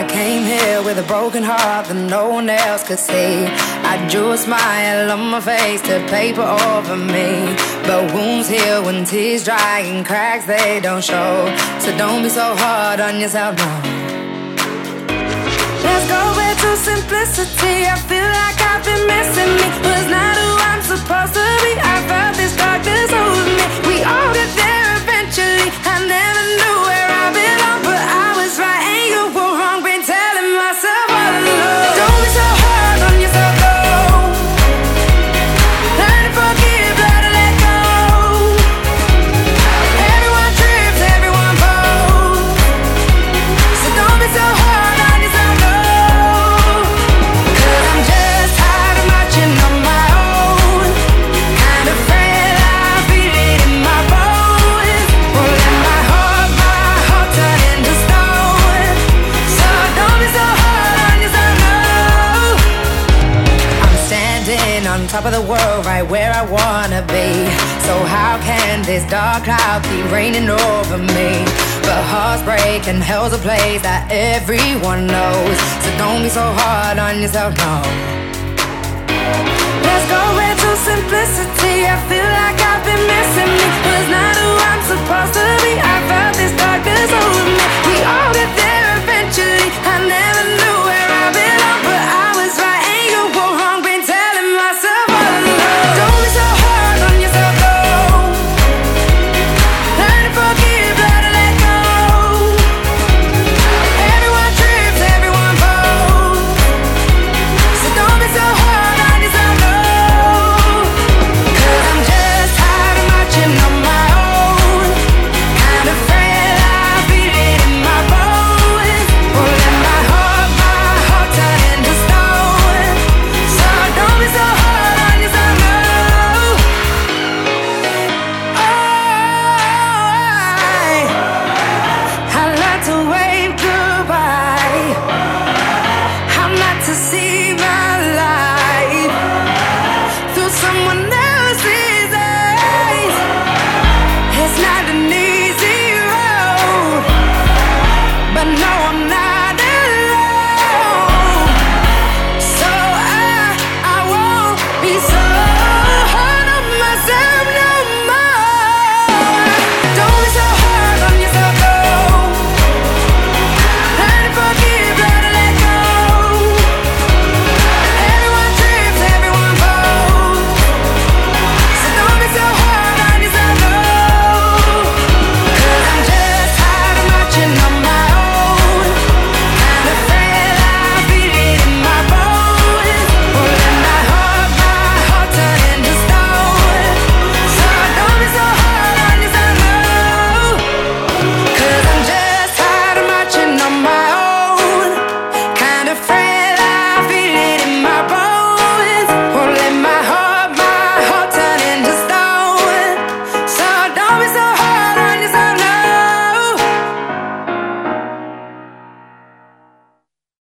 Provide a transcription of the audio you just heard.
came here with a broken heart that no one else could see. I drew a smile on my face to paper over me, but wounds heal when tears dry and cracks they don't show. So don't be so hard on yourself, no. Let's go back to simplicity. I feel like I've been missing me. Was not who I'm supposed to be. I felt this darkness over me. We all get there eventually. I never knew where I belong, but I was right and you were wrong. Been telling myself all along. Don't be so hard on yourself, though. Learn to forgive, learn to let go. Everyone trips, everyone falls. So don't be so hard on yourself, though. 'Cause I'm just tired of marching on my own. Kind of afraid I feel it in my bones. Won't let my heart turn into stone. So don't be so hard on yourself, no. I'm standing on top of the world, right where I wanna be. So how can this dark cloud keep raining over me? But hearts break and hell's a place that everyone knows. So don't be so hard on yourself, no. Let's go back to simplicity. I feel like I've been missing me. Was not who I'm supposed to be. I felt this darkness over me. We all get there eventually. I never knew where I belong, but I was right and you were wrong. Been telling myself all along. Don't be so hard on yourself, though. Learn to forgive, learn to let go. Everyone trips, everyone falls. So don't be so hard on yourself, no. 'Cause I'm just tired of marching on my own. Kind of afraid I feel it in my bones. Won't let my heart turn into stone. So don't be so hard on yourself, no. I like to wave goodbye. I'm not to see my life through someone else's eyes. It's not an easy road, but no, I'm